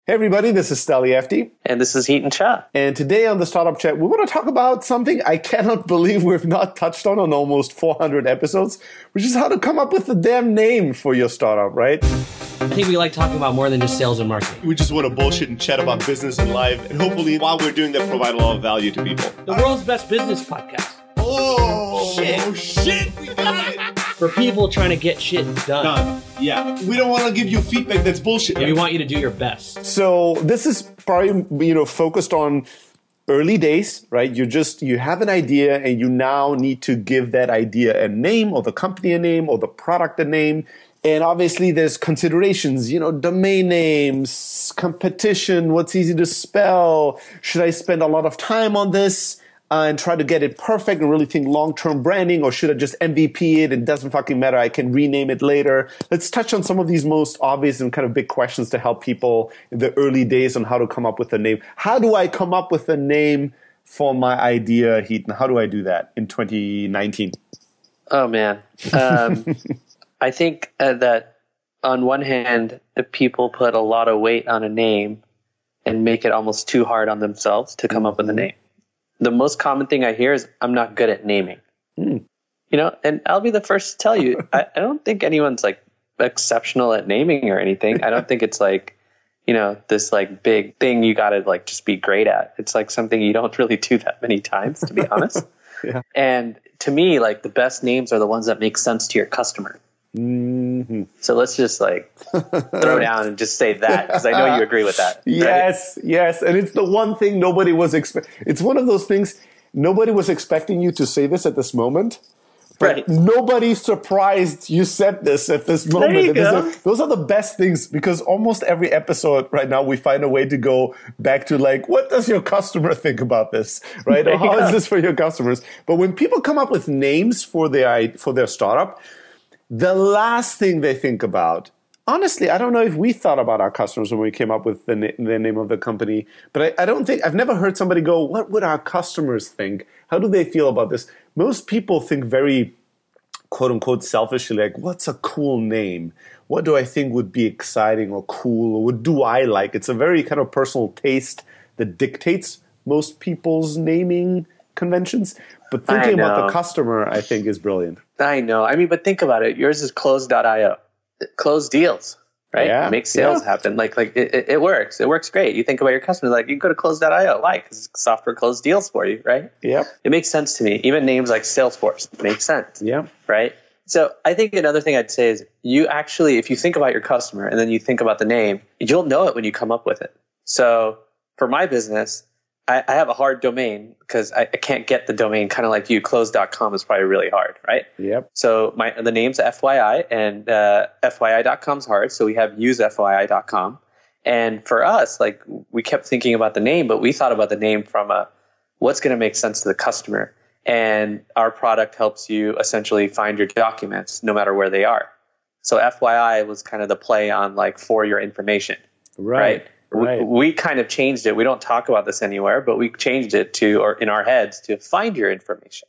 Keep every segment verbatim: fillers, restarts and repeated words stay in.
Hey everybody, this is Steli Efti. And this is Heaton Cha. And today on the Startup Chat, we want to talk about something I cannot believe we've not touched on on almost four hundred episodes, which is how to come up with the damn name for your startup, right? I think we like talking about more than just sales and marketing. We just want to bullshit and chat about business and life. And hopefully, while we're doing that, provide a lot of value to people. The world's best business podcast. Oh, shit. Oh, shit. We got it. For people trying to get shit done. Done. Yeah. We don't want to give you feedback that's bullshit. We want you to do your best. So this is probably, you know, focused on early days, right? You just, you have an idea and you now need to give that idea a name, or the company a name, or the product a name. And obviously there's considerations, you know, domain names, competition, what's easy to spell. Should I spend a lot of time on this uh, and try to get it perfect and really think long-term branding, or should I just M V P it? It doesn't fucking matter. I can rename it later. Let's touch on some of these most obvious and kind of big questions to help people in the early days on how to come up with a name. How do I come up with a name for my idea, Heaton? How do I do that in twenty nineteen? Oh, man. Um, I think uh, that on one hand, people put a lot of weight on a name and make it almost too hard on themselves to come up with a name. The most common thing I hear is, I'm not good at naming. Mm. You know, and I'll be the first to tell you, I, I don't think anyone's like exceptional at naming or anything. I don't think it's like, you know, this like big thing you got to like just be great at. It's like something you don't really do that many times, to be honest. Yeah. And to me, like the best names are the ones that make sense to your customer. Mm-hmm. So let's just like throw down and just say that, because I know you agree with that. Yes, right? Yes. And it's the one thing nobody was expecting. It's one of those things nobody was expecting you to say this at this moment. But right. Nobody's surprised you said this at this moment. There you go. Are, those are the best things, because almost every episode right now we find a way to go back to like, what does your customer think about this, right? Or how is this for your customers? But when people come up with names for their for their startup, the last thing they think about, honestly, I don't know if we thought about our customers when we came up with the, na- the name of the company, but I, I don't think, I've never heard somebody go, what would our customers think? How do they feel about this? Most people think very, quote unquote, selfishly, like, what's a cool name? What do I think would be exciting or cool? Or what do I like? It's a very kind of personal taste that dictates most people's naming conventions. But thinking about the customer, I think, is brilliant. I know. I mean, but think about it. Yours is close dot io. Close deals, right? Yeah. Make sales yeah. happen. Like, like it, it works. It works great. You think about your customers, like you go to close dot io. Why? Because software closes deals for you, right? Yep. It makes sense to me. Even names like Salesforce make sense. Yeah. Right? So I think another thing I'd say is, you actually, if you think about your customer and then you think about the name, you'll know it when you come up with it. So for my business, I, I have a hard domain because I, I can't get the domain, kind of like you. Close dot com is probably really hard, right? Yep. So my the name's F Y I, and uh, F Y I dot com is hard. So we have use F Y I dot com. And for us, like, we kept thinking about the name, but we thought about the name from a, what's going to make sense to the customer. And our product helps you essentially find your documents no matter where they are. So F Y I was kind of the play on like, for your information, right? right? Right. We, we kind of changed it. We don't talk about this anywhere, but we changed it to, or in our heads, to find your information.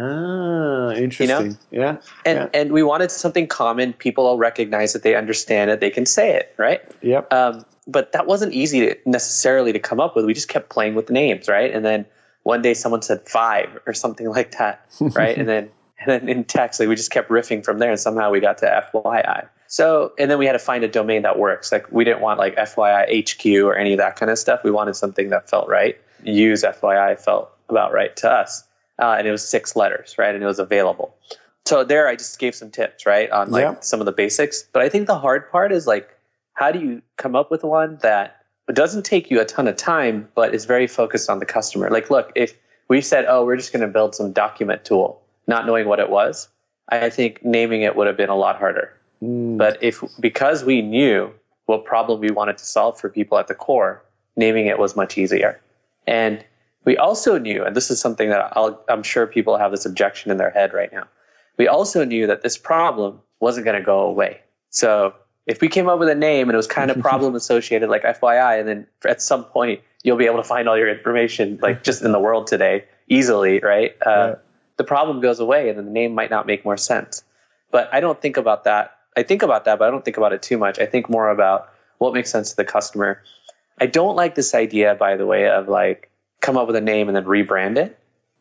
Ah, interesting. You know? Yeah. And yeah. and we wanted something common. People will recognize it. They understand it. They can say it, right? Yep. Um, but that wasn't easy to necessarily to come up with. We just kept playing with the names, right? And then one day someone said five or something like that, right? and then and then in text, like, we just kept riffing from there, and somehow we got to F Y I. So, and then we had to find a domain that works. Like, we didn't want like F Y I H Q or any of that kind of stuff. We wanted something that felt right. Use F Y I felt about right to us. Uh, and it was six letters, right? And it was available. So there I just gave some tips, right? On like yeah. some of the basics. But I think the hard part is like, how do you come up with one that doesn't take you a ton of time, but is very focused on the customer? Like, look, if we said, oh, we're just going to build some document tool, not knowing what it was, I think naming it would have been a lot harder. Mm. But if, because we knew what problem we wanted to solve for people at the core, naming it was much easier. And we also knew, and this is something that I'll, I'm sure people have this objection in their head right now. We also knew that this problem wasn't going to go away. So if we came up with a name and it was kind of problem associated, like F Y I, and then at some point you'll be able to find all your information, like just in the world today, easily, right? Uh, yeah. The problem goes away and then the name might not make more sense. But I don't think about that. I think about that, but I don't think about it too much. I think more about what makes sense to the customer. I don't like this idea, by the way, of like come up with a name and then rebrand it.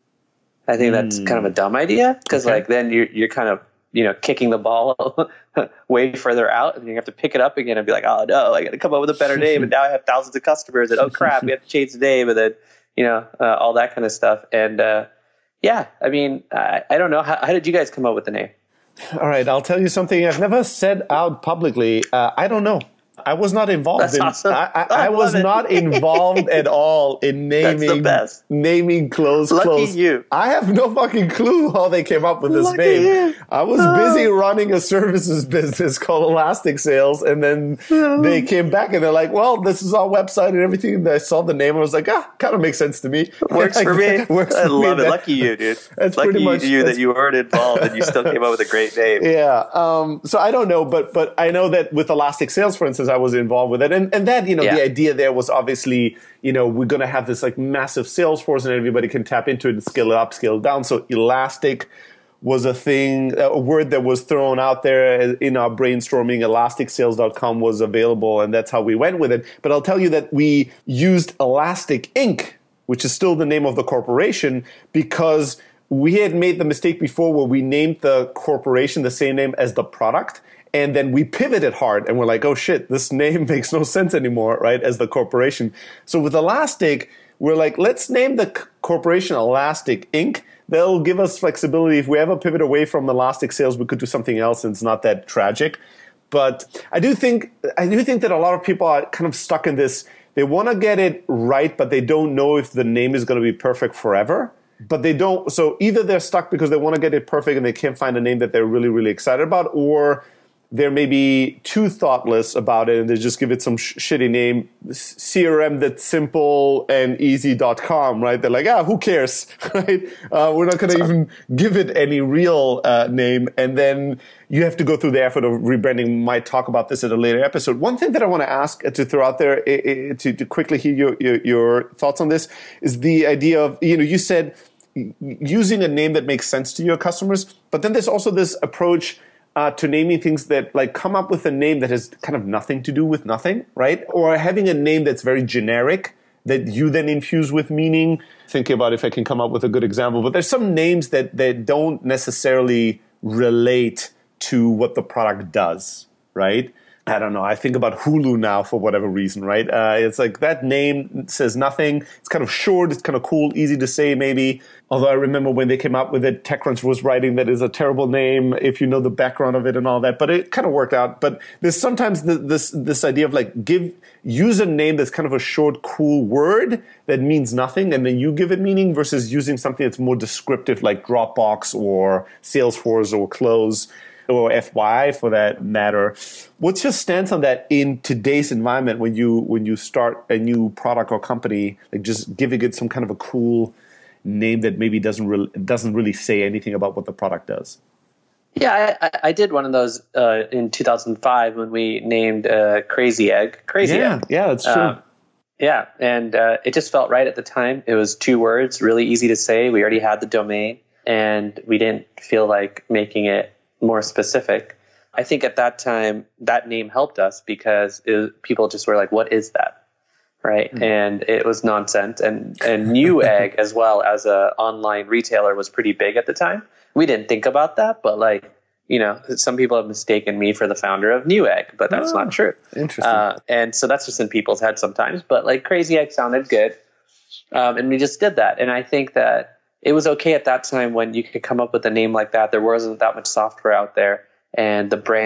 I think that's mm. kind of a dumb idea because okay. like then you're you're kind of you know kicking the ball way further out, and you have to pick it up again and be like, oh no, I got to come up with a better name, and now I have thousands of customers, and oh crap, we have to change the name, and then you know uh, all that kind of stuff. And uh, yeah, I mean, I, I don't know how, how did you guys come up with the name? All right, I'll tell you something I've never said out publicly. Uh, I don't know. I was not involved That's in. Awesome. I, I, I, I was it. not involved at all in naming. That's the best. Naming clothes. Lucky clothes. you. I have no fucking clue how they came up with this Lucky name. You. I was oh. busy running a services business called Elastic Sales, and then oh. they came back and they're like, "Well, this is our website and everything." And I saw the name and I was like, "Ah, kind of makes sense to me. Works like, for me. Works I for love me. it. Lucky you, dude. That's Lucky pretty much you that you weren't involved and you still came up with a great name. Yeah. Um, so I don't know, but but I know that with Elastic Sales, for instance, I was involved with it, and and that you know yeah. the idea there was obviously you know we're going to have this like massive sales force and everybody can tap into it and scale it up, scale it down. So Elastic was a thing, a word that was thrown out there in our brainstorming. elastic sales dot com was available, and that's how we went with it. But I'll tell you that we used Elastic Incorporated, which is still the name of the corporation, because we had made the mistake before where we named the corporation the same name as the product. And then we pivoted hard and we're like, oh shit, this name makes no sense anymore, right, as the corporation. So with Elastic, we're like, let's name the c- corporation Elastic Incorporated. That'll give us flexibility. If we ever pivot away from Elastic Sales, we could do something else and it's not that tragic. But I do think I do think that a lot of people are kind of stuck in this. They want to get it right, but they don't know if the name is going to be perfect forever. But they don't. So either they're stuck because they want to get it perfect and they can't find a name that they're really, really excited about, or they're maybe too thoughtless about it and they just give it some sh- shitty name, C R M that's simple and easy dot com, right? They're like, ah, who cares, right? Uh, we're not going to even give it any real uh, name. And then you have to go through the effort of rebranding. Might talk about this at a later episode. One thing that I want to ask, uh, to throw out there, uh, to, to quickly hear your, your, your thoughts on this, is the idea of, you know, you said using a name that makes sense to your customers, but then there's also this approach Uh, to naming things that like come up with a name that has kind of nothing to do with nothing, right? Or having a name that's very generic that you then infuse with meaning. Thinking about if I can come up with a good example, but there's some names that, that don't necessarily relate to what the product does, right? I don't know. I think about Hulu now for whatever reason, right? Uh, it's like that name says nothing. It's kind of short. It's kind of cool, easy to say maybe. Although I remember when they came up with it, TechCrunch was writing that is a terrible name if you know the background of it and all that. But it kind of worked out. But there's sometimes the, this this idea of like give use a name that's kind of a short, cool word that means nothing, and then you give it meaning versus using something that's more descriptive like Dropbox or Salesforce or Close, or F Y I for that matter. What's your stance on that in today's environment when you when you start a new product or company, like just giving it some kind of a cool name that maybe doesn't really doesn't really say anything about what the product does? Yeah, I, I did one of those uh, in two thousand five when we named uh, Crazy Egg. Crazy yeah, Egg. Yeah, that's true. Um, yeah, and uh, it just felt right at the time. It was two words, really easy to say. We already had the domain, and we didn't feel like making it more specific. I think at that time that name helped us because it was, people just were like, what is that? Right. Mm-hmm. And it was nonsense. And, and Newegg as well as a online retailer was pretty big at the time. We didn't think about that, but like, you know, some people have mistaken me for the founder of Newegg, but that's oh, not true. Interesting. Uh, and so that's just in people's heads sometimes, but like Crazy Egg sounded good. Um, and we just did that. And I think that it was okay at that time when you could come up with a name like that. There wasn't that much software out there, and the brand